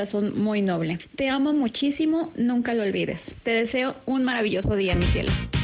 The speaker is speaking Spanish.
Son muy noble. Te amo muchísimo, nunca lo olvides. Te deseo un maravilloso día, mi cielo.